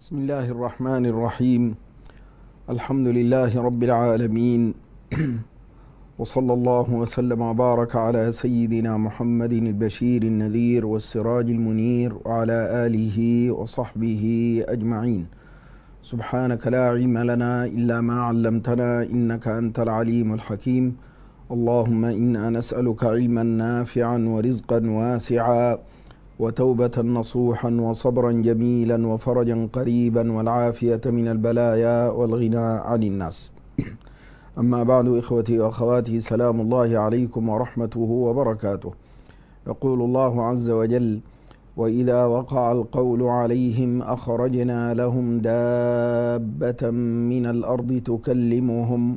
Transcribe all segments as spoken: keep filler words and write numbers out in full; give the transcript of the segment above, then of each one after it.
بسم الله الرحمن الرحيم. الحمد لله رب العالمين وصلى الله وسلم وبارك على سيدنا محمد البشير النذير والسراج المنير وعلى آله وصحبه أجمعين. سبحانك لا علم لنا إلا ما علمتنا إنك أنت العليم الحكيم. اللهم إنا نسألك علما نافعا ورزقا واسعا وتوبة نصوحا وصبرا جميلا وفرجا قريبا والعافية من البلايا والغنى عن الناس. أما بعد، إخوتي وأخواتي، سلام الله عليكم ورحمته وبركاته. يقول الله عز وجل: وإذا وقع القول عليهم أخرجنا لهم دابة من الأرض تكلمهم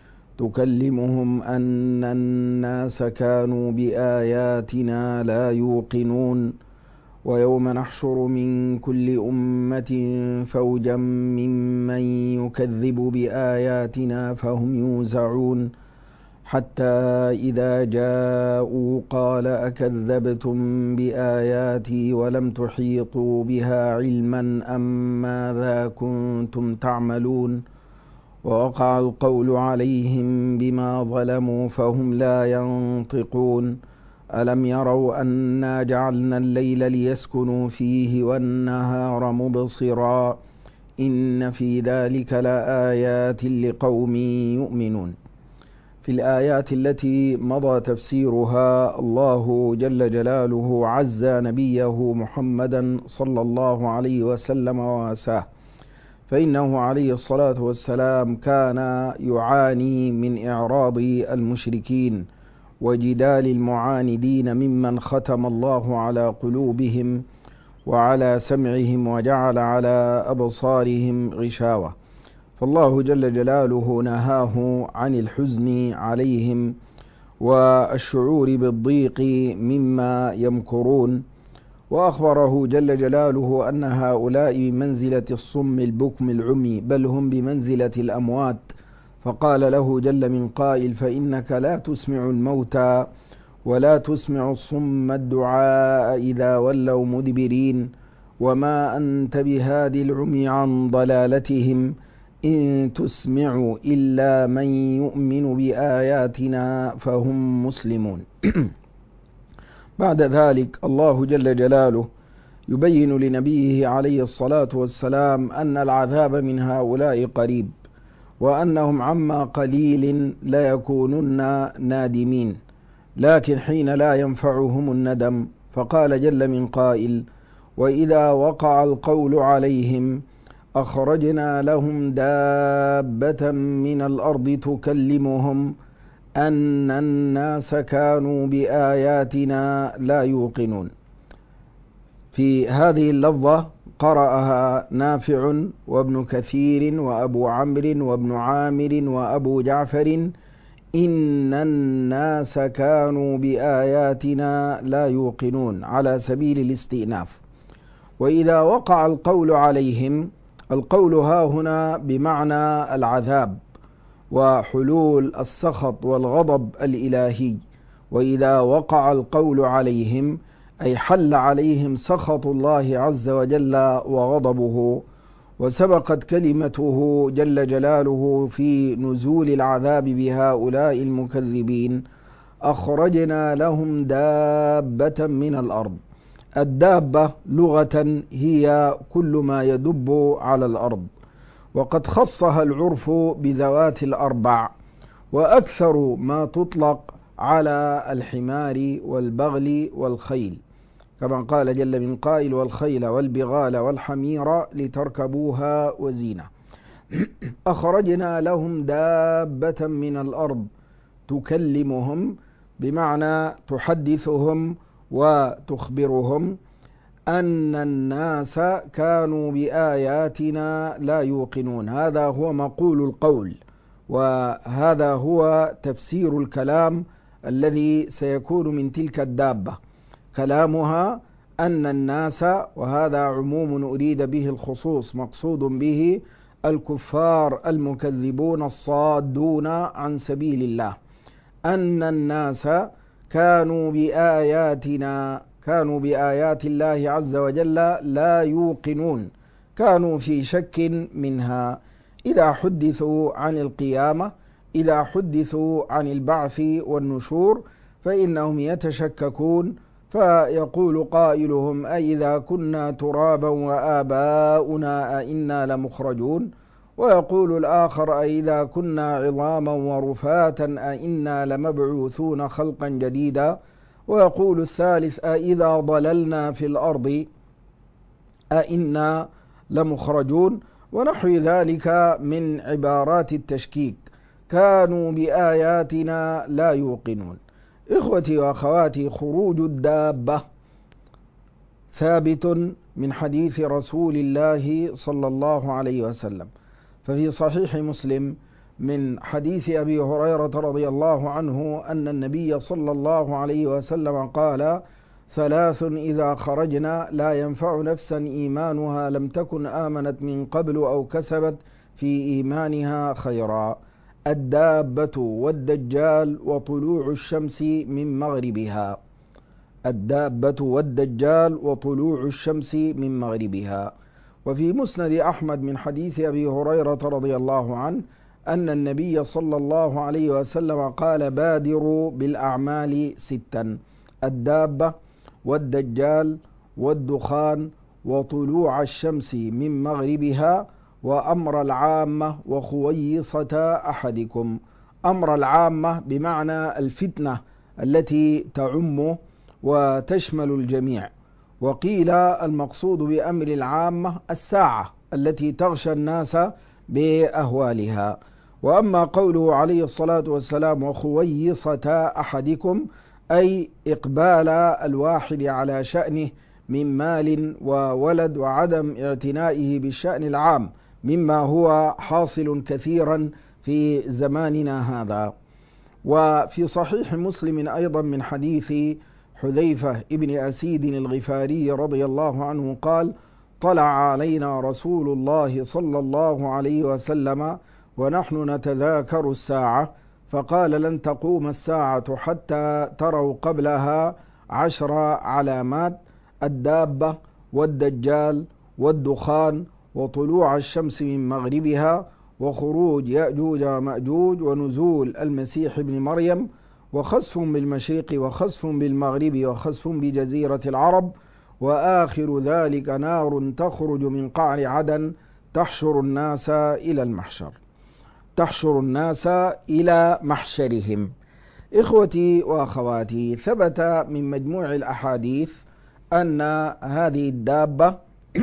تكلمهم أن الناس كانوا بآياتنا لا يوقنون ويوم نحشر من كل أمة فوجا ممن يكذب بآياتنا فهم يوزعون حتى إذا جاءوا قال أكذبتم بآياتي ولم تحيطوا بها علما أم ماذا كنتم تعملون ووقع القول عليهم بما ظلموا فهم لا ينطقون ألم يروا أنا جعلنا الليل ليسكنوا فيه والنهار مبصرا إن في ذلك لآيات لقوم يؤمنون. في الآيات التي مضى تفسيرها، الله جل جلاله عز نبيه محمدا صلى الله عليه وسلم وواساه، فإنه عليه الصلاة والسلام كان يعاني من إعراض المشركين وجدال المعاندين ممن ختم الله على قلوبهم وعلى سمعهم وجعل على أبصارهم غشاوة، فالله جل جلاله نهاه عن الحزن عليهم والشعور بالضيق مما يمكرون، وأخبره جل جلاله أن هؤلاء بمنزلة الصم البكم العمي، بل هم بمنزلة الأموات، فقال له جل من قائل: فإنك لا تسمع الموتى ولا تسمع الصم الدعاء إذا ولوا مدبرين وما أنت بهاد العمي عن ضلالتهم إن تسمع إلا من يؤمن بآياتنا فهم مسلمون. بعد ذلك الله جل جلاله يبين لنبيه عليه الصلاة والسلام أن العذاب من هؤلاء قريب، وأنهم عما قليل لا يكونن نادمين، لكن حين لا ينفعهم الندم، فقال جل من قائل: وإذا وقع القول عليهم أخرجنا لهم دابة من الأرض تكلمهم أن الناس كانوا بآياتنا لا يوقنون. في هذه اللفظة قرأها نافع وابن كثير وأبو عمرو وابن عامر وأبو جعفر: إن الناس كانوا بآياتنا لا يوقنون، على سبيل الاستئناف. وإذا وقع القول عليهم، القول ها هنا بمعنى العذاب وحلول السخط والغضب الإلهي. وإذا وقع القول عليهم أي حل عليهم سخط الله عز وجل وغضبه، وسبقت كلمته جل جلاله في نزول العذاب بهؤلاء المكذبين: أخرجنا لهم دابة من الأرض. الدابة لغة هي كل ما يدب على الأرض، وقد خصها العرف بذوات الأربع، وأكثر ما تطلق على الحمار والبغل والخيل، كما قال جل من قائل: والخيل والبغال والحمير لتركبوها وزينة. أخرجنا لهم دابة من الأرض تكلمهم، بمعنى تحدثهم وتخبرهم أن الناس كانوا بآياتنا لا يوقنون. هذا هو مقول القول، وهذا هو تفسير الكلام الذي سيكون من تلك الدابة. كلامها أن الناس، وهذا عموم أريد به الخصوص، مقصود به الكفار المكذبون الصادون عن سبيل الله، أن الناس كانوا بآياتنا كانوا بآيات الله عز وجل لا يوقنون، كانوا في شك منها. إذا حدثوا عن القيامة، إذا حدثوا عن البعث والنشور فإنهم يتشككون، فيقول قائلهم: أإذا كنا ترابا وآباؤنا أئنا لمخرجون؟ ويقول الآخر: أإذا كنا عظاما ورفاتا أئنا لمبعوثون خلقا جديدا؟ ويقول الثالث: أإذا ضللنا في الأرض أئنا لمخرجون؟ ونحو ذلك من عبارات التشكيك. كانوا بآياتنا لا يوقنون. إخوتي وأخواتي، خروج الدابة ثابت من حديث رسول الله صلى الله عليه وسلم، ففي صحيح مسلم من حديث أبي هريرة رضي الله عنه أن النبي صلى الله عليه وسلم قال: ثلاث إذا خرجنا لا ينفع نفسا إيمانها لم تكن آمنت من قبل أو كسبت في إيمانها خيرا: الدابة والدجال وطلوع الشمس من مغربها. الدابة والدجال وطلوع الشمس من مغربها. وفي مسند أحمد من حديث أبي هريرة رضي الله عنه أن النبي صلى الله عليه وسلم قال: بادروا بالأعمال ستا: الدابة والدجال والدخان وطلوع الشمس من مغربها وأمر العامة وخويصة أحدكم. أمر العامة بمعنى الفتنة التي تعم وتشمل الجميع، وقيل المقصود بأمر العامة الساعة التي تغشى الناس بأهوالها. وأما قوله عليه الصلاة والسلام وخويصة أحدكم، أي إقبال الواحد على شأنه من مال وولد وعدم اعتنائه بالشأن العام، مما هو حاصل كثيرا في زماننا هذا. وفي صحيح مسلم أيضا من حديث حذيفة ابن أسيد الغفاري رضي الله عنه قال: طلع علينا رسول الله صلى الله عليه وسلم ونحن نتذاكر الساعة فقال: لن تقوم الساعة حتى تروا قبلها عشر علامات: الدابة والدجال والدخان وطلوع الشمس من مغربها وخروج يأجوج ومأجوج ونزول المسيح ابن مريم وخسف بالمشرق وخسف بالمغرب وخسف بجزيرة العرب، وآخر ذلك نار تخرج من قعر عدن تحشر الناس إلى المحشر تحشر الناس إلى محشرهم. إخوتي وأخواتي، ثبت من مجموع الأحاديث أن هذه الدابة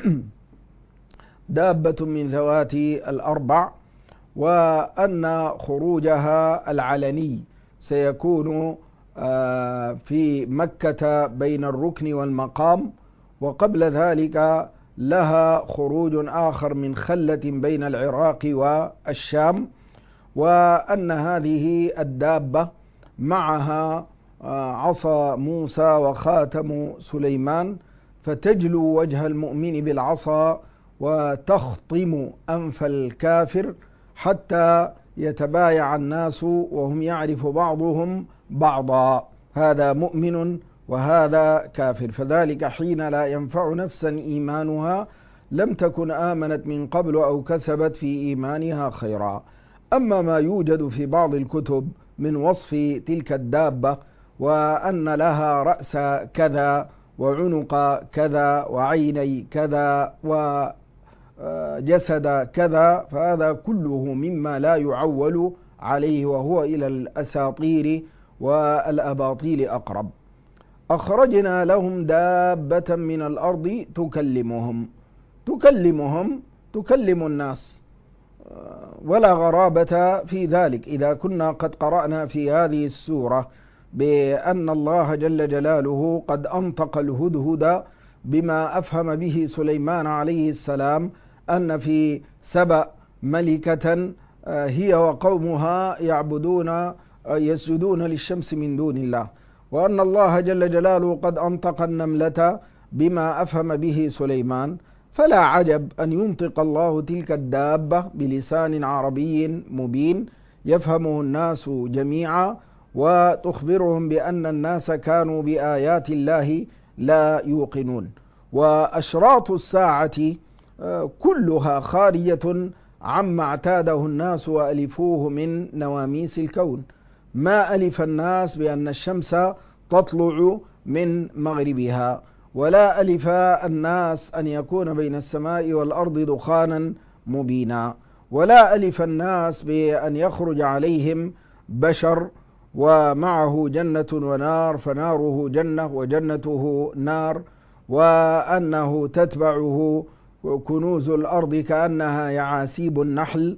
دابة من ذوات الأربع، وأن خروجها العلني سيكون في مكة بين الركن والمقام، وقبل ذلك لها خروج آخر من خلة بين العراق والشام، وأن هذه الدابة معها عصا موسى وخاتم سليمان، فتجلو وجه المؤمن بالعصا وتخطم أنف الكافر حتى يتبايع الناس وهم يعرف بعضهم بعضا، هذا مؤمن وهذا كافر، فذلك حين لا ينفع نفسا إيمانها لم تكن آمنت من قبل أو كسبت في إيمانها خيرا. أما ما يوجد في بعض الكتب من وصف تلك الدابة وأن لها رأس كذا وعنق كذا وعيني كذا وجسد كذا، فهذا كله مما لا يعول عليه، وهو إلى الأساطير والأباطيل أقرب. أخرجنا لهم دابة من الأرض تكلمهم تكلمهم تكلم الناس، ولا غرابة في ذلك إذا كنا قد قرأنا في هذه السورة بأن الله جل جلاله قد أنطق الهدهد بما أفهم به سليمان عليه السلام أن في سبأ ملكة هي وقومها يعبدون يسجدون للشمس من دون الله، وأن الله جل جلاله قد أنطق النملة بما أفهم به سليمان، فلا عجب أن ينطق الله تلك الدابة بلسان عربي مبين يفهمه الناس جميعا، وتخبرهم بأن الناس كانوا بآيات الله لا يوقنون. وأشراط الساعة كلها خارجة عما اعتاده الناس وألفوه من نواميس الكون. ما ألف الناس بأن الشمس تطلع من مغربها، ولا ألف الناس أن يكون بين السماء والأرض دخانا مبينا، ولا ألف الناس بأن يخرج عليهم بشر ومعه جنة ونار، فناره جنة وجنته نار، وأنه تتبعه كنوز الأرض كأنها يعاسيب النحل،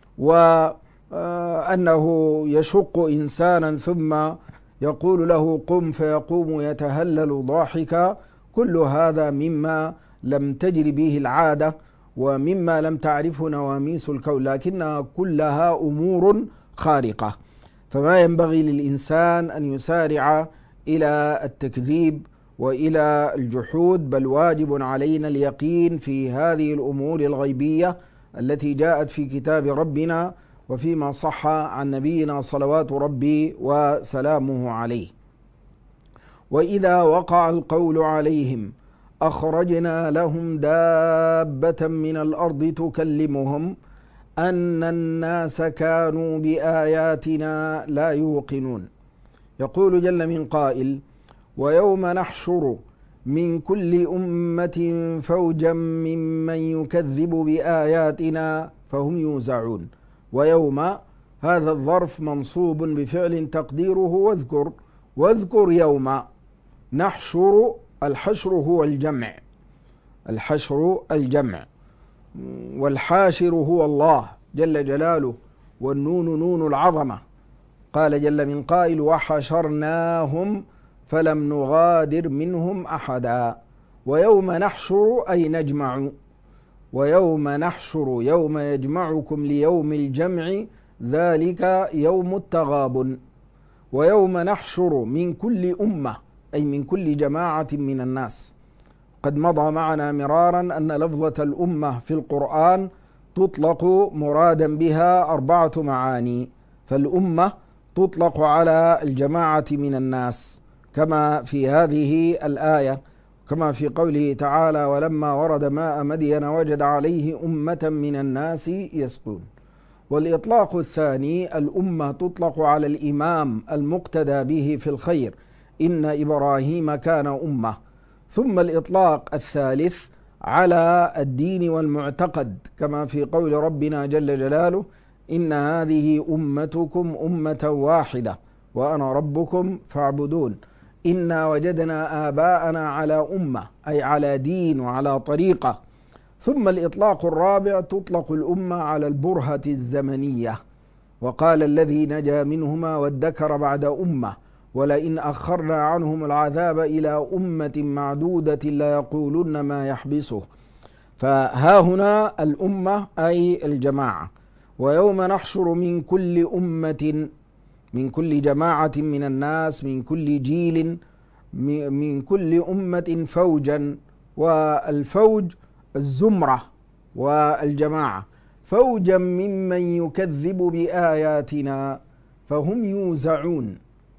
وأنه يشق إنسانا ثم يقول له قم فيقوم يتهلل ضاحكا. كل هذا مما لم تجر به العادة ومما لم تعرفه نواميس الكون، لكنها كلها أمور خارقة. فما ينبغي للإنسان أن يسارع إلى التكذيب وإلى الجحود، بل واجب علينا اليقين في هذه الأمور الغيبية التي جاءت في كتاب ربنا وفيما صح عن نبينا صلوات ربي وسلامه عليه. وإذا وقع القول عليهم أخرجنا لهم دابة من الأرض تكلمهم أن الناس كانوا بآياتنا لا يوقنون. يقول جل من قائل: ويوم نحشر من كل أمة فوجا ممن يكذب بآياتنا فهم يوزعون. ويوم هذا الظرف منصوب بفعل تقديره واذكر، واذكر يوم. نحشر، الحشر هو الجمع، الحشر الجمع، والحاشر هو الله جل جلاله، والنون نون العظمة. قال جل من قائل: وحشرناهم فلم نغادر منهم أحدا. ويوم نحشر أي نجمع، ويوم نحشر يوم يجمعكم ليوم الجمع ذلك يوم التغابن. ويوم نحشر من كل أمة أي من كل جماعة من الناس. قد مضى معنا مرارا أن لفظة الأمة في القرآن تطلق مرادا بها أربعة معاني. فالأمة تطلق على الجماعة من الناس كما في هذه الآية، كما في قوله تعالى: ولما ورد ماء مدين وجد عليه أمة من الناس يسقون. والإطلاق الثاني الأمة تطلق على الإمام المقتدى به في الخير، إن إبراهيم كان أمة. ثم الإطلاق الثالث على الدين والمعتقد، كما في قول ربنا جل جلاله: إن هذه أمتكم أمة واحدة وأنا ربكم فاعبدون. إنا وجدنا آباءنا على أمة أي على دين وعلى طريقة. ثم الإطلاق الرابع تطلق الأمة على البرهة الزمنية. وقال الذي نجا منهما وادكر بعد أمة ولئن أخرنا عنهم العذاب إلى أمة معدودة ليقولن ما يحبسه. فها هنا الأمة أي الجماعة. ويوم نحشر من كل أمة، من كل جماعة من الناس، من كل جيل، من كل أمة فوجا. والفوج الزمرة والجماعة. فوجا ممن يكذب بآياتنا فهم يوزعون.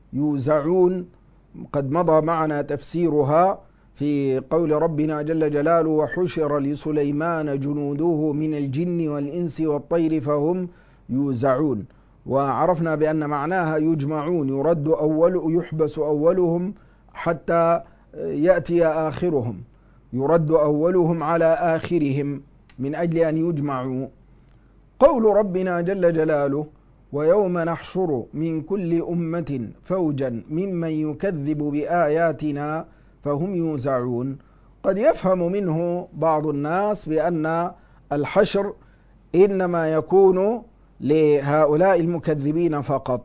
يوزعون قد مضى معنا تفسيرها في قول ربنا جل جلاله: وحشر لسليمان جنوده من الجن والإنس والطير فهم يوزعون. وعرفنا بأن معناها يجمعون، يرد أول يحبس أولهم حتى يأتي آخرهم، يرد أولهم على آخرهم من أجل أن يجمعوا. قول ربنا جل جلاله: ويوم نحشر من كل أمة فوجا ممن يكذب بآياتنا فهم يوزعون. قد يفهم منه بعض الناس بأن الحشر إنما يكون لهؤلاء المكذبين فقط،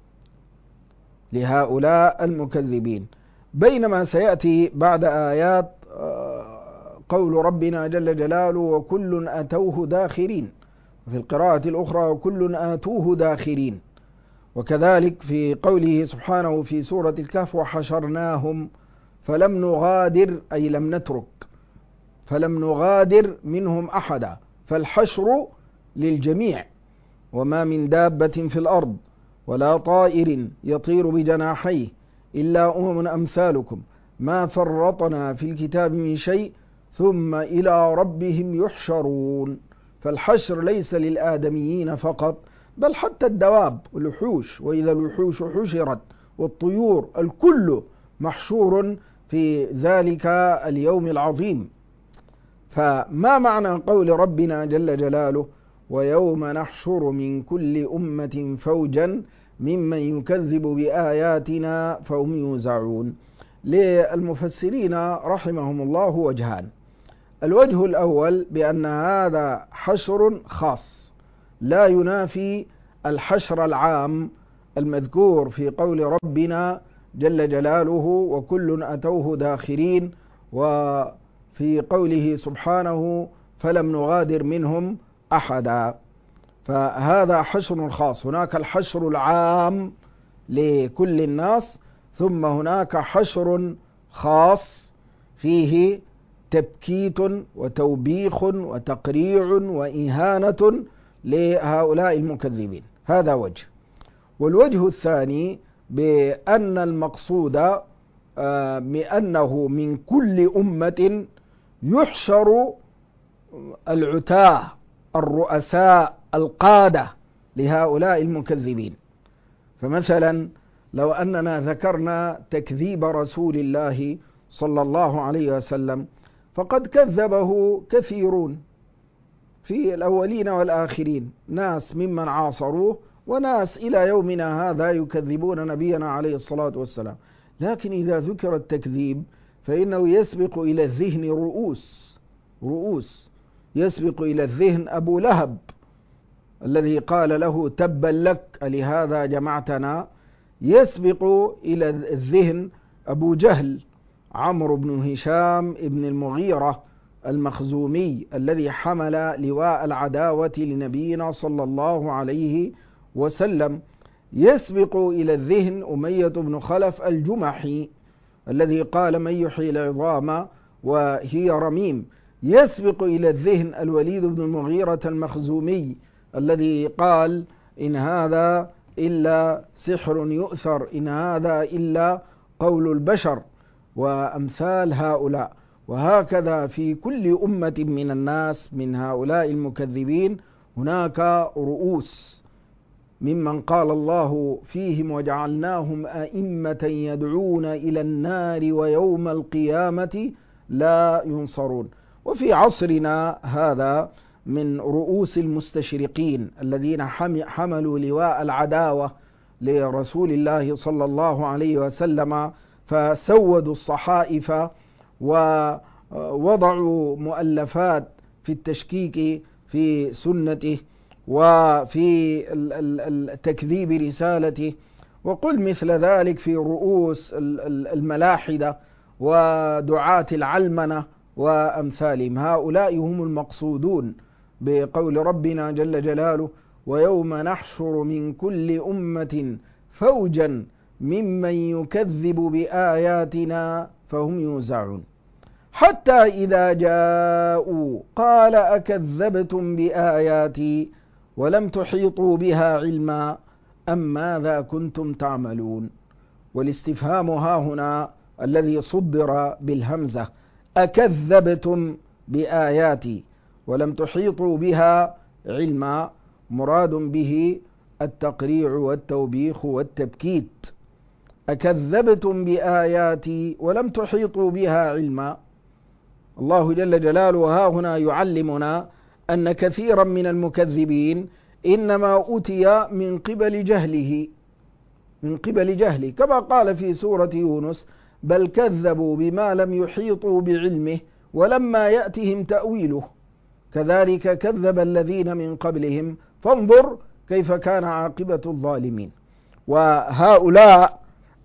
لهؤلاء المكذبين، بينما سيأتي بعد آيات قول ربنا جل جلاله: وكل أتوه داخرين. في القراءة الأخرى: وكل آتوه داخرين. وكذلك في قوله سبحانه في سورة الكهف: وحشرناهم فلم نغادر أي لم نترك، فلم نغادر منهم أحدا. فالحشر للجميع. وما من دابة في الأرض ولا طائر يطير بجناحيه إلا أمم أمثالكم ما فرطنا في الكتاب من شيء ثم إلى ربهم يحشرون. فالحشر ليس للآدميين فقط، بل حتى الدواب والوحوش، وإذا الوحوش حشرت والطيور، الكل محشور في ذلك اليوم العظيم. فما معنى قول ربنا جل جلاله ويوم نحشر من كل أمة فوجا ممن يكذب بآياتنا فهم يوزعون؟ للمفسرين رحمهم الله وجهان. الوجه الأول بأن هذا حشر خاص لا ينافي الحشر العام المذكور في قول ربنا جل جلاله وكل أتوه داخرين، وفي قوله سبحانه فلم نغادر منهم أحدا. فهذا حشر خاص. هناك الحشر العام لكل الناس، ثم هناك حشر خاص فيه تبكيت وتوبيخ وتقريع وإهانة لهؤلاء المكذبين. هذا وجه. والوجه الثاني بأن المقصود بأنه من كل أمة يحشر العتاة الرؤساء القادة لهؤلاء المكذبين. فمثلا لو أننا ذكرنا تكذيب رسول الله صلى الله عليه وسلم، فقد كذبه كثيرون في الأولين والآخرين، ناس ممن عاصروه وناس إلى يومنا هذا يكذبون نبينا عليه الصلاة والسلام. لكن إذا ذكر التكذيب فإنه يسبق إلى الذهن رؤوس رؤوس يسبق إلى الذهن أبو لهب الذي قال له تبا لك لهذا جمعتنا. يسبق إلى الذهن أبو جهل عمرو بن هشام بن المغيرة المخزومي الذي حمل لواء العداوة لنبينا صلى الله عليه وسلم. يسبق إلى الذهن أمية بن خلف الجمحي الذي قال من يحيي العظام وهي رميم. يسبق إلى الذهن الوليد بن المغيرة المخزومي الذي قال إن هذا إلا سحر يؤثر، إن هذا إلا قول البشر، وأمثال هؤلاء. وهكذا في كل أمة من الناس من هؤلاء المكذبين هناك رؤوس ممن قال الله فيهم وجعلناهم أئمة يدعون إلى النار ويوم القيامة لا ينصرون. وفي عصرنا هذا من رؤوس المستشرقين الذين حملوا لواء العداوة لرسول الله صلى الله عليه وسلم، فسودوا الصحائف ووضعوا مؤلفات في التشكيك في سنته وفي تكذيب رسالته. وقل مثل ذلك في رؤوس الملاحدة ودعاة العلمنة وأمثالهم. هؤلاء هم المقصودون بقول ربنا جل جلاله ويوم نحشر من كل أمة فوجا ممن يكذب بآياتنا فهم يوزعون. حتى إذا جاءوا قال أكذبتم بآياتي ولم تحيطوا بها علما أم ماذا كنتم تعملون؟ والاستفهام ها هنا الذي صدر بالهمزة أكذبتم بآياتي ولم تحيطوا بها علما، مراد به التقريع والتوبيخ والتبكيت. أكذبتم بآياتي ولم تحيطوا بها علما. الله جل جلاله ها هنا يعلمنا أن كثيرا من المكذبين إنما أتي من قبل جهله من قبل جهله كما قال في سورة يونس بل كذبوا بما لم يحيطوا بعلمه ولما يأتهم تأويله كذلك كذب الذين من قبلهم فانظر كيف كان عاقبة الظالمين. وهؤلاء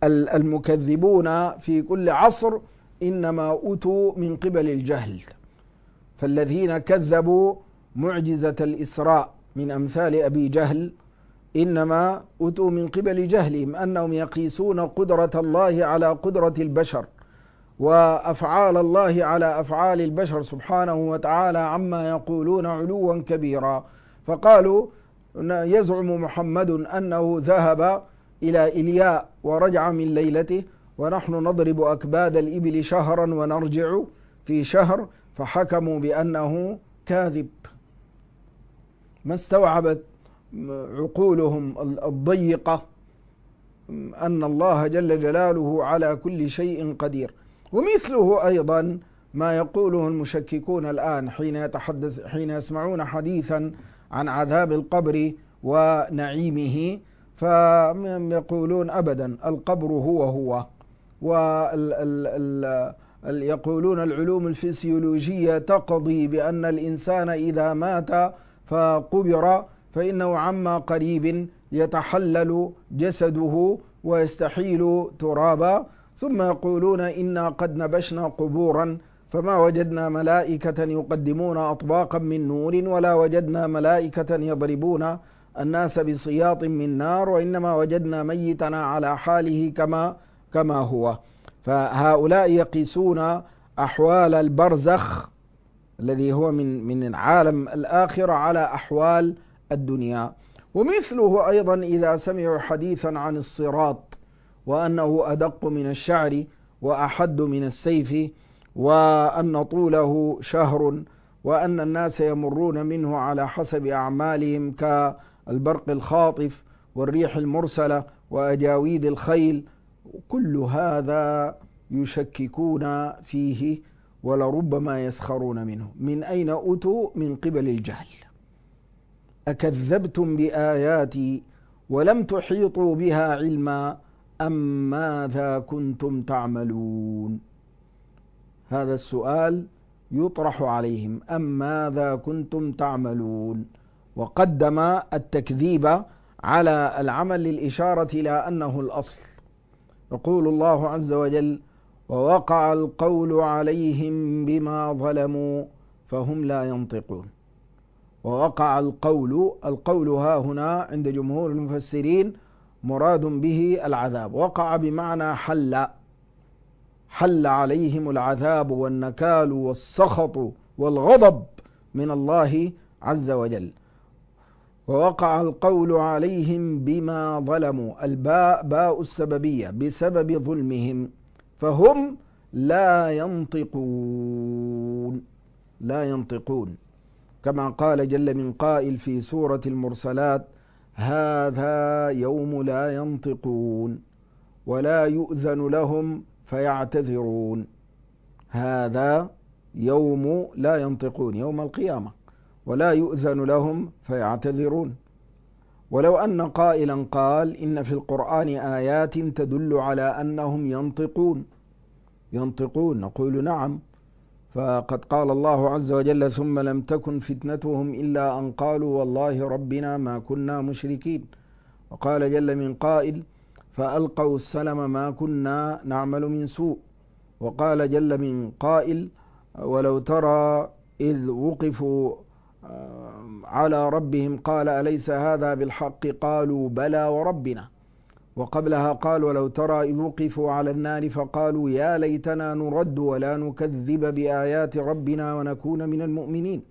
المكذبون في كل عصر إنما أتوا من قبل الجهل. فالذين كذبوا معجزة الإسراء من أمثال أبي جهل إنما أتوا من قبل جهلهم، أنهم يقيسون قدرة الله على قدرة البشر وأفعال الله على أفعال البشر سبحانه وتعالى عما يقولون علوا كبيرا. فقالوا يزعم محمد أنه ذهب إلى إلياء ورجع من ليلته ونحن نضرب أكباد الإبل شهرا ونرجع في شهر، فحكموا بأنه كاذب. ما استوعبت عقولهم الضيقة أن الله جل جلاله على كل شيء قدير. ومثله أيضا ما يقوله المشككون الآن حين يتحدث حين يسمعون حديثا عن عذاب القبر ونعيمه، فيقولون أبدا القبر هو هو، ويقولون العلوم الفسيولوجية تقضي بأن الإنسان إذا مات فقبر فإنه عما قريب يتحلل جسده ويستحيل ترابا، ثم يقولون إنا قد نبشنا قبورا فما وجدنا ملائكة يقدمون أطباقا من نور، ولا وجدنا ملائكة يضربون الناس بسياط من نار، وإنما وجدنا ميتنا على حاله كما كما هو. فهؤلاء يقيسون أحوال البرزخ الذي هو من من عالم الآخرة على أحوال الدنيا. ومثله أيضا إذا سمعوا حديثا عن الصراط وأنه أدق من الشعر وأحد من السيف، وأن طوله شهر، وأن الناس يمرون منه على حسب أعمالهم كالبرق الخاطف والريح المرسلة وأجاويد الخيل، كل هذا يشككون فيه ولربما يسخرون منه. من أين أتوا؟ من قبل الجهل. أكذبتم بآياتي ولم تحيطوا بها علما أم ماذا كنتم تعملون؟ هذا السؤال يطرح عليهم، أم ماذا كنتم تعملون؟ وقدم التكذيب على العمل للإشارة إلى أنه الأصل. يقول الله عز وجل: ووقع القول عليهم بما ظلموا فهم لا ينطقون. ووقع القول، القول ها هنا عند جمهور المفسرين مراد به العذاب، وقع بمعنى حل، حل عليهم العذاب والنكال والسخط والغضب من الله عز وجل. ووقع القول عليهم بما ظلموا، الباء باء السببية، بسبب ظلمهم، فهم لا ينطقون، لا ينطقون، كما قال جل من قائل في سورة المرسلات: هذا يوم لا ينطقون ولا يؤذن لهم فيعتذرون. هذا يوم لا ينطقون، يوم القيامة، ولا يؤذن لهم فيعتذرون. ولو أن قائلا قال: إن في القرآن آيات تدل على أنهم ينطقون، ينطقون، نقول نعم، فقد قال الله عز وجل: ثم لم تكن فتنتهم إلا أن قالوا والله ربنا ما كنا مشركين. وقال جل من قائل: فألقوا السلم ما كنا نعمل من سوء. وقال جل من قائل: ولو ترى إذ وقفوا على ربهم قال أليس هذا بالحق قالوا بلى وربنا. وقبلها قال: ولو ترى إذ وقفوا على النار فقالوا يا ليتنا نرد ولا نكذب بآيات ربنا ونكون من المؤمنين.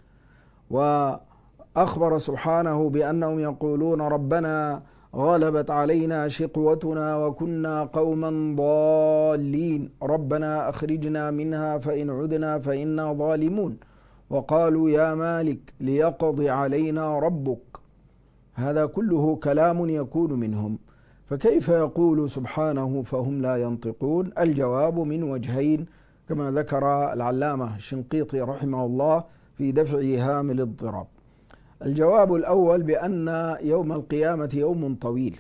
وأخبر سبحانه بأنهم يقولون: ربنا غلبت علينا شقوتنا وكنا قوما ضالين ربنا أخرجنا منها فإن عدنا فإنا ظالمون. وقالوا يا مالك ليقضي علينا ربك. هذا كله كلام يكون منهم، فكيف يقول سبحانه فهم لا ينطقون؟ الجواب من وجهين كما ذكر العلامة الشنقيطي رحمه الله في دفع إيهام الاضطراب. الجواب الأول بأن يوم القيامة يوم طويل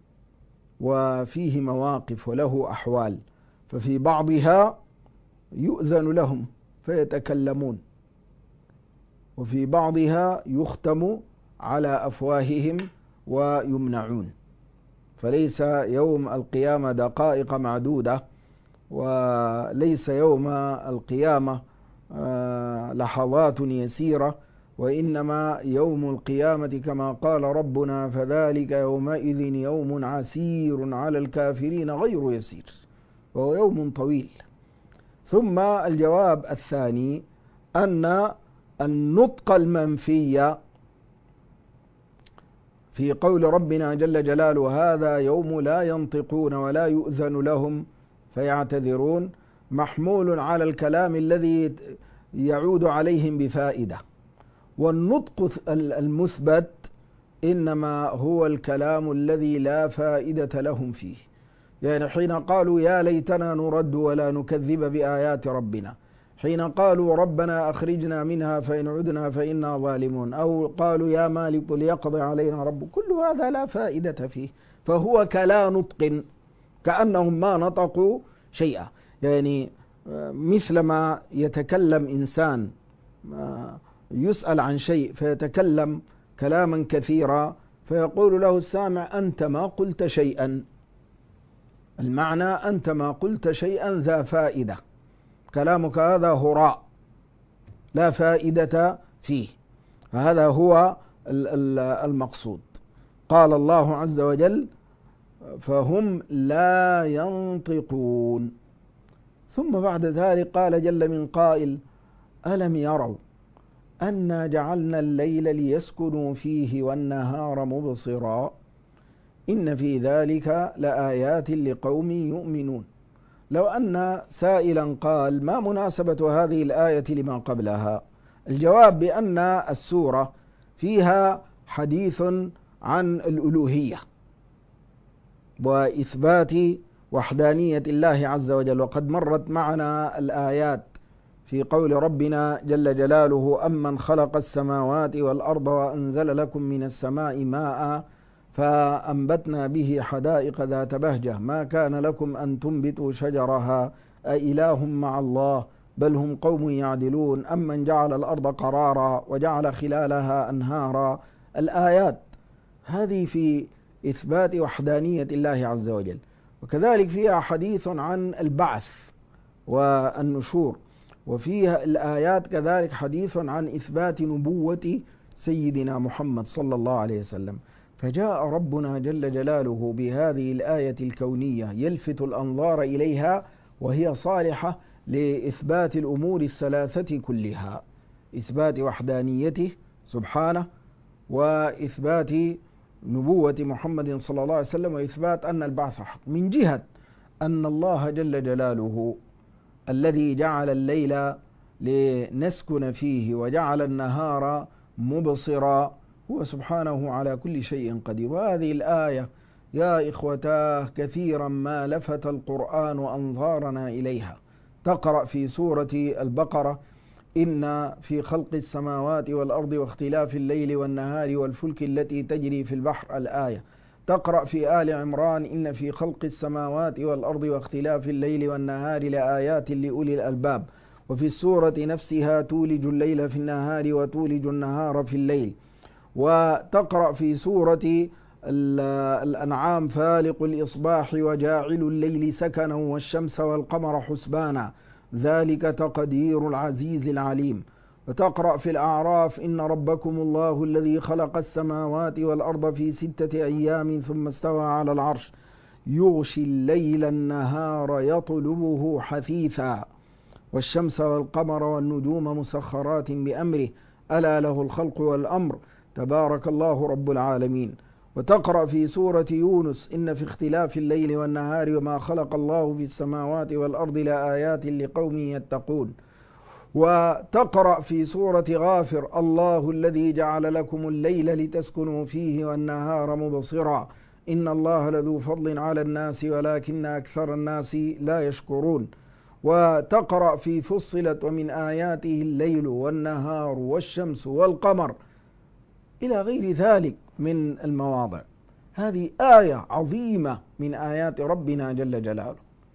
وفيه مواقف وله أحوال، ففي بعضها يؤذن لهم فيتكلمون، وفي بعضها يختم على أفواههم ويمنعون. فليس يوم القيامة دقائق معدودة، وليس يوم القيامة لحظات يسيرة، وإنما يوم القيامة كما قال ربنا: فذلك يومئذ يوم عسير على الكافرين غير يسير، وهو يوم طويل. ثم الجواب الثاني أن النطق المنفي في قول ربنا جل جلاله: هذا يوم لا ينطقون ولا يؤذن لهم فيعتذرون، محمول على الكلام الذي يعود عليهم بفائدة. والنطق المثبت إنما هو الكلام الذي لا فائدة لهم فيه، يعني حين قالوا يا ليتنا نرد ولا نكذب بآيات ربنا، حين قالوا ربنا أخرجنا منها فإن عدنا فإنا ظالمون، أو قالوا يا مالك ليقضي علينا رب، كل هذا لا فائدة فيه، فهو كلا نطق، كأنهم ما نطقوا شيئا. يعني مثلما يتكلم إنسان يسأل عن شيء فيتكلم كلاما كثيرا فيقول له السامع أنت ما قلت شيئا، المعنى أنت ما قلت شيئا ذا فائدة، كلامك هذا هراء لا فائدة فيه، فهذا هو المقصود. قال الله عز وجل فهم لا ينطقون. ثم بعد ذلك قال جل من قائل ألم يروا أنا جعلنا الليل ليسكنوا فيه والنهار مبصرا إن في ذلك لآيات لقوم يؤمنون. لو أن سائلا قال ما مناسبة هذه الآية لما قبلها؟ الجواب بأن السورة فيها حديث عن الألوهية وإثبات وحدانية الله عز وجل، وقد مرت معنا الآيات في قول ربنا جل جلاله أمن خلق السماوات والأرض وأنزل لكم من السماء ماء فأنبتنا به حدائق ذات بهجة ما كان لكم أن تنبتوا شجرها أإله مع الله بل هم قوم يعدلون أمن جعل الأرض قرارا وجعل خلالها أنهارا. الآيات هذه في إثبات وحدانية الله عز وجل، وكذلك فيها حديث عن البعث والنشور، وفيها الآيات كذلك حديث عن إثبات نبوة سيدنا محمد صلى الله عليه وسلم. فجاء ربنا جل جلاله بهذه الآية الكونية يلفت الأنظار إليها، وهي صالحة لإثبات الأمور الثلاثة كلها، إثبات وحدانيته سبحانه، وإثبات نبوة محمد صلى الله عليه وسلم، وإثبات أن البعث حق، من جهة أن الله جل جلاله الذي جعل الليل لنسكن فيه وجعل النهار مبصرا هو سبحانه على كل شيء قدير. وهذه الآية يا إخوتاه كثيرا ما لفت القرآن أنظارنا إليها. تقرأ في سورة البقرة إن في خلق السماوات والأرض واختلاف الليل والنهار والفلك التي تجري في البحر الآية. تقرأ في آل عمران إن في خلق السماوات والأرض واختلاف الليل والنهار لآيات لأولي الألباب. وفي السورة نفسها تولج الليل في النهار وتولج النهار في الليل. وتقرأ في سورة الأنعام فالق الإصباح وجاعل الليل سكنا والشمس والقمر حسبانا ذلك تقدير العزيز العليم. وتقرأ في الأعراف إن ربكم الله الذي خلق السماوات والأرض في ستة أيام ثم استوى على العرش يغشي الليل النهار يطلبه حثيثا والشمس والقمر والنجوم مسخرات بأمره ألا له الخلق والأمر تبارك الله رب العالمين. وتقرأ في سورة يونس إن في اختلاف الليل والنهار وما خلق الله في السماوات والأرض لآيات لقوم يتقون. وتقرأ في سورة غافر الله الذي جعل لكم الليل لتسكنوا فيه والنهار مبصرا إن الله لذو فضل على الناس ولكن أكثر الناس لا يشكرون. وتقرأ في فصلت ومن آياته الليل والنهار والشمس والقمر إلى غير ذلك من المواضع. هذه آية عظيمة من آيات ربنا جل جلاله.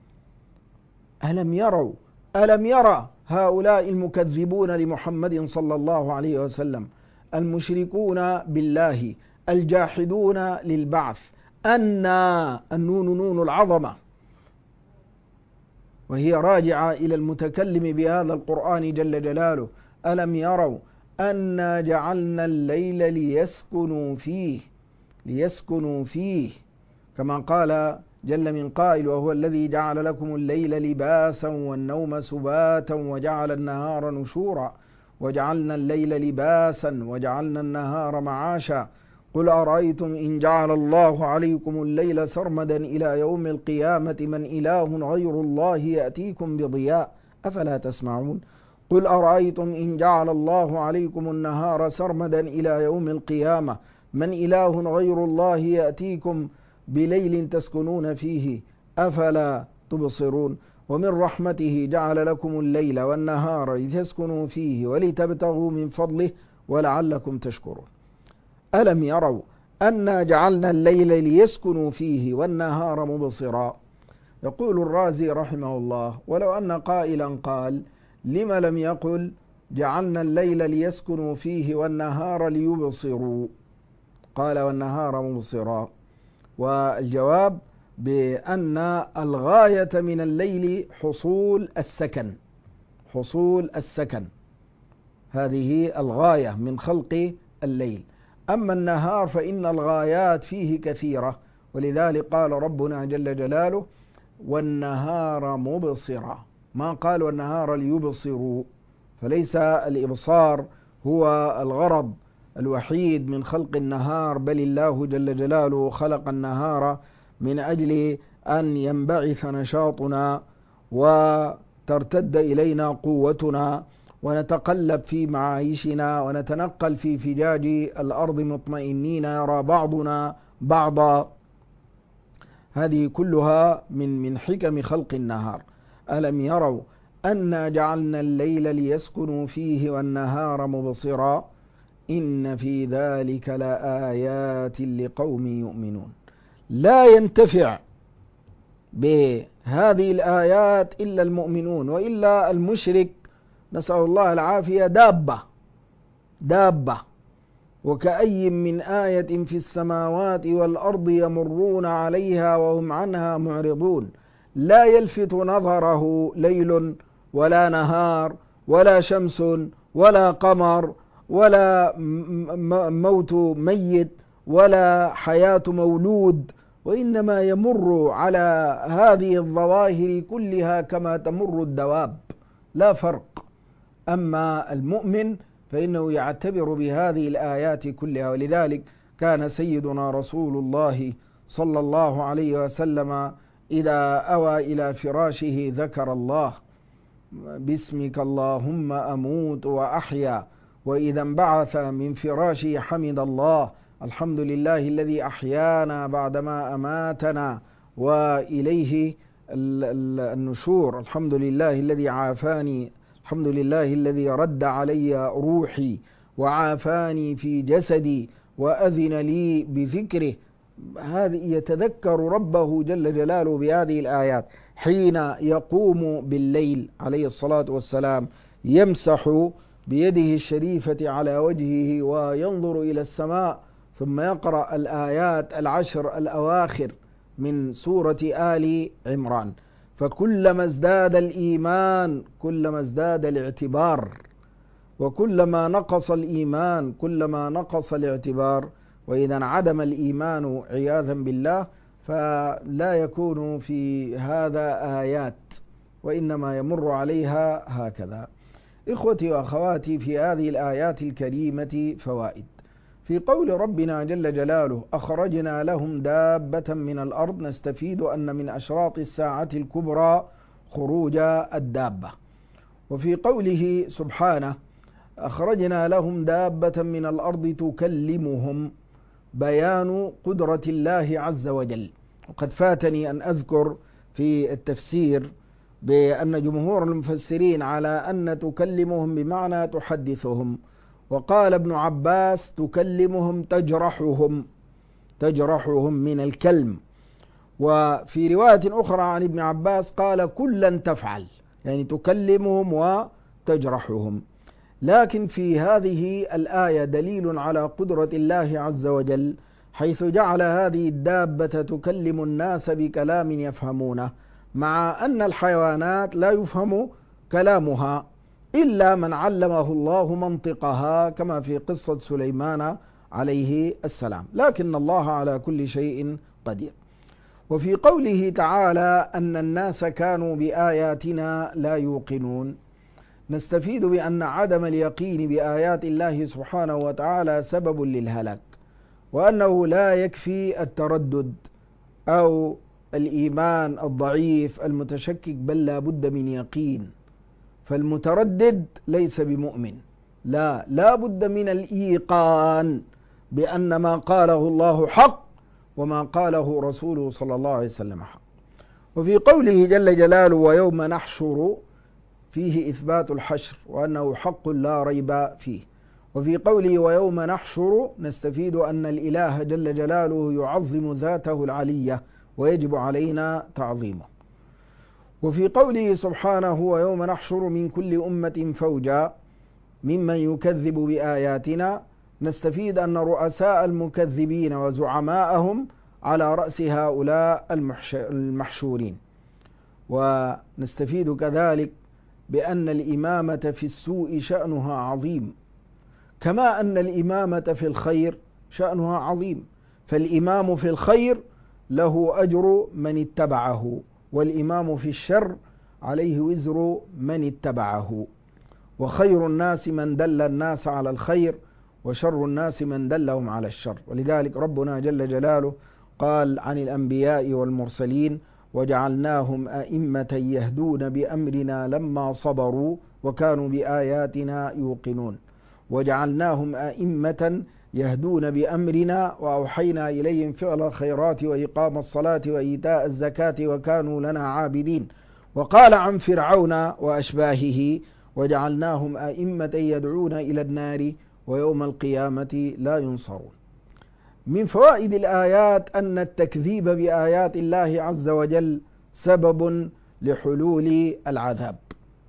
ألم يروا ألم يرى هؤلاء المكذبون لمحمد صلى الله عليه وسلم المشركون بالله الجاحدون للبعث أن النون نون العظمة وهي راجعة إلى المتكلم بهذا القرآن جل جلاله. ألم يروا أنا جعلنا الليل ليسكنوا فيه ليسكنوا فيه كما قال جل من قائل وهو الذي جعل لكم الليل لباسا والنوم سباتا وجعل النهار نشورا وجعلنا الليل لباسا وجعلنا النهار معاشا قل أرأيتم إن جعل الله عليكم الليل سرمدا إلى يوم القيامة من إله غير الله يأتيكم بضياء أفلا تسمعون قل أرأيتم إن جعل الله عليكم النهار سرمدا إلى يوم القيامة من إله غير الله يأتيكم بليل تسكنون فيه أفلا تبصرون ومن رحمته جعل لكم الليل والنهار لتسكنوا فيه ولتبتغوا من فضله ولعلكم تشكرون ألم يروا أنا جعلنا الليل ليسكنوا فيه والنهار مبصرا. يقول الرازي رحمه الله ولو أن قائلا قال لم لم يقل جعلنا الليل ليسكنوا فيه والنهار ليبصروا، قال والنهار مبصرا. والجواب بأن الغاية من الليل حصول السكن، حصول السكن هذه الغاية من خلق الليل. أما النهار فإن الغايات فيه كثيرة، ولذلك قال ربنا جل جلاله والنهار مبصرا، ما قال والنهار ليبصروا، فليس الإبصار هو الغرض الوحيد من خلق النهار، بل الله جل جلاله خلق النهار من أجل أن ينبعث نشاطنا وترتد إلينا قوتنا ونتقلب في معايشنا ونتنقل في فجاج الأرض مطمئنين يرى بعضنا بعضا. هذه كلها من من حكم خلق النهار. ألم يروا أنا جعلنا الليل ليسكنوا فيه والنهار مبصرا إن في ذلك لآيات لقوم يؤمنون. لا ينتفع بهذه الآيات إلا المؤمنون، وإلا المشرك نسأل الله العافية دابة دابة وكأي من آية في السماوات والأرض يمرون عليها وهم عنها معرضون لا يلفت نظره ليل ولا نهار ولا شمس ولا قمر ولا موت ميت ولا حياة مولود، وإنما يمر على هذه الظواهر كلها كما تمر الدواب، لا فرق. أما المؤمن فإنه يعتبر بهذه الآيات كلها، ولذلك كان سيدنا رسول الله صلى الله عليه وسلم إذا أوى إلى فراشه ذكر الله باسمك اللهم أموت وأحيا، وإذا انبعث من فراشه حمد الله الحمد لله الذي أحيانا بعدما أماتنا وإليه النشور، الحمد لله الذي عافاني، الحمد لله الذي رد علي روحي وعافاني في جسدي وأذن لي بذكره. هذا يتذكر ربه جل جلاله بهذه الآيات. حين يقوم بالليل عليه الصلاة والسلام يمسح بيده الشريفة على وجهه وينظر إلى السماء، ثم يقرأ الآيات العشر الأواخر من سورة آل عمران، فكلما ازداد الإيمان كلما ازداد الاعتبار، وكلما نقص الإيمان كلما نقص الاعتبار. وإذا انعدم الإيمان عياذا بالله فلا يكون في هذا آيات، وإنما يمر عليها هكذا. إخوتي وأخواتي، في هذه الآيات الكريمة فوائد. في قول ربنا جل جلاله أخرجنا لهم دابة من الأرض، نستفيد أن من أشراط الساعة الكبرى خروج الدابة. وفي قوله سبحانه أخرجنا لهم دابة من الأرض تكلمهم، بيان قدرة الله عز وجل. وقد فاتني أن أذكر في التفسير بأن جمهور المفسرين على أن تكلمهم بمعنى تحدثهم، وقال ابن عباس تكلمهم تجرحهم، تجرحهم من الكلم. وفي رواية أخرى عن ابن عباس قال كلا تفعل، يعني تكلمهم وتجرحهم. لكن في هذه الآية دليل على قدرة الله عز وجل، حيث جعل هذه الدابة تكلم الناس بكلام يفهمونه، مع أن الحيوانات لا يفهم كلامها إلا من علمه الله منطقها، كما في قصة سليمان عليه السلام، لكن الله على كل شيء قدير. وفي قوله تعالى أن الناس كانوا بآياتنا لا يوقنون، نستفيد بأن عدم اليقين بآيات الله سبحانه وتعالى سبب للهلاك، وأنه لا يكفي التردد أو الإيمان الضعيف المتشكك، بل لا بد من يقين. فالمتردد ليس بمؤمن، لا لا بد من الإيقان بأن ما قاله الله حق وما قاله رسوله صلى الله عليه وسلم حق. وفي قوله جل جلاله ويوم نحشر فيه إثبات الحشر وأنه حق لا ريب فيه. وفي قوله ويوم نحشر نستفيد أن الإله جل جلاله يعظم ذاته العلية ويجب علينا تعظيمه. وفي قوله سبحانه ويوم نحشر من كل أمة فوجا ممن يكذب بآياتنا نستفيد أن رؤساء المكذبين وزعماءهم على رأس هؤلاء المحشورين. ونستفيد كذلك بأن الإمامة في السوء شأنها عظيم، كما أن الإمامة في الخير شأنها عظيم. فالإمام في الخير له أجر من اتبعه، والإمام في الشر عليه وزر من اتبعه. وخير الناس من دل الناس على الخير، وشر الناس من دلهم على الشر. ولذلك ربنا جل جلاله قال عن الأنبياء والمرسلين وجعلناهم أئمة يهدون بأمرنا لما صبروا وكانوا بآياتنا يوقنون. وجعلناهم أئمة يهدون بأمرنا وأوحينا إليهم فعل الخيرات وإقام الصلاة وإيتاء الزكاة وكانوا لنا عابدين. وقال عن فرعون وأشباهه وجعلناهم أئمة يدعون إلى النار ويوم القيامة لا ينصرون. من فوائد الآيات أن التكذيب بآيات الله عز وجل سبب لحلول العذاب.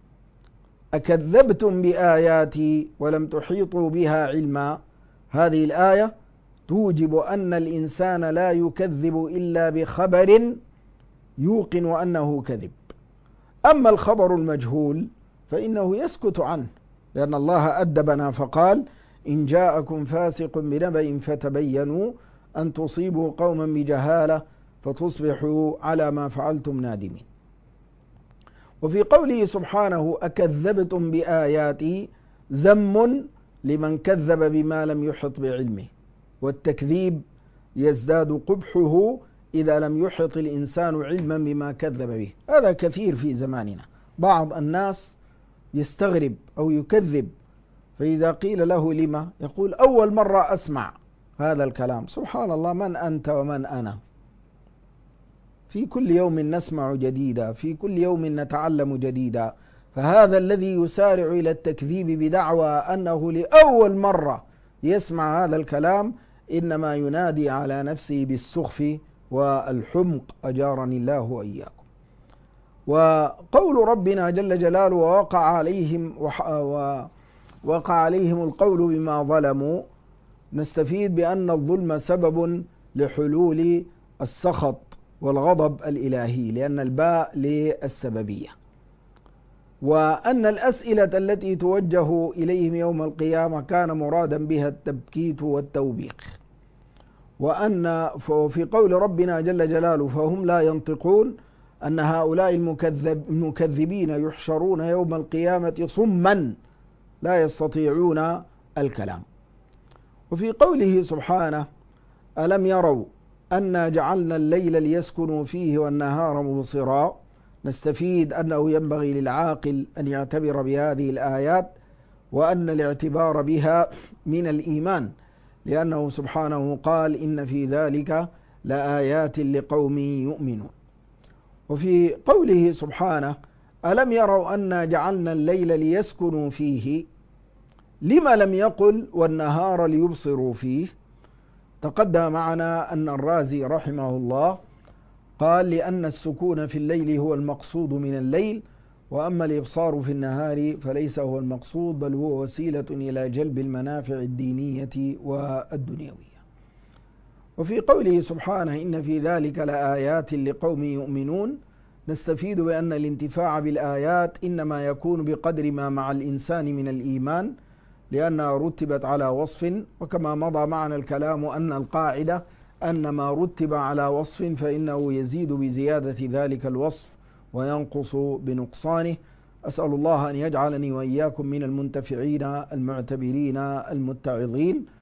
أكذبتم بآياتي ولم تحيطوا بها علما، هذه الآية توجب أن الإنسان لا يكذب إلا بخبر يوقن أنه كذب. أما الخبر المجهول فإنه يسكت عنه، لأن الله أدبنا فقال إن جاءكم فاسق بنبأ فتبينوا أن تصيبوا قوما بجهالة فتصبحوا على ما فعلتم نادمين. وفي قوله سبحانه أكذبتم بآياتي ذم لمن كذب بما لم يحط بعلمه، والتكذيب يزداد قبحه إذا لم يحط الإنسان علما بما كذب به. هذا كثير في زماننا، بعض الناس يستغرب أو يكذب، فإذا قيل له لما يقول أول مرة أسمع هذا الكلام. سبحان الله، من أنت ومن أنا؟ في كل يوم نسمع جديدا، في كل يوم نتعلم جديدا. فهذا الذي يسارع إلى التكذيب بدعوى أنه لأول مرة يسمع هذا الكلام إنما ينادي على نفسه بالسخف والحمق، أجارني الله وإياكم. وقول ربنا جل جلاله ووقع عليهم ووقع عليهم القول بما ظلموا، نستفيد بأن الظلم سبب لحلول السخط والغضب الإلهي، لأن الباء للسببية. وأن الأسئلة التي توجه إليهم يوم القيامة كان مرادا بها التبكيت والتوبيخ. وأن في قول ربنا جل جلاله فهم لا ينطقون أن هؤلاء المكذب المكذبين يحشرون يوم القيامة صما لا يستطيعون الكلام. وفي قوله سبحانه ألم يروا أنا جعلنا الليل ليسكنوا فيه والنهار مبصرا، نستفيد أنه ينبغي للعاقل أن يعتبر بهذه الآيات، وأن الاعتبار بها من الإيمان، لأنه سبحانه قال إن في ذلك لآيات لقوم يؤمنون. وفي قوله سبحانه ألم يروا أنا جعلنا الليل ليسكنوا فيه، لما لم يقل والنهار ليبصروا فيه؟ تقدم معنا أن الرازي رحمه الله قال لأن السكون في الليل هو المقصود من الليل، وأما الإبصار في النهار فليس هو المقصود، بل هو وسيلة إلى جلب المنافع الدينية والدنيوية. وفي قوله سبحانه إن في ذلك لآيات لقوم يؤمنون، نستفيد بأن الانتفاع بالآيات إنما يكون بقدر ما مع الإنسان من الإيمان، لأنها رتبت على وصف. وكما مضى معنا الكلام أن القاعدة أن ما رتب على وصف فإنه يزيد بزيادة ذلك الوصف وينقص بنقصانه. أسأل الله أن يجعلني وإياكم من المنتفعين المعتبرين المتعظين.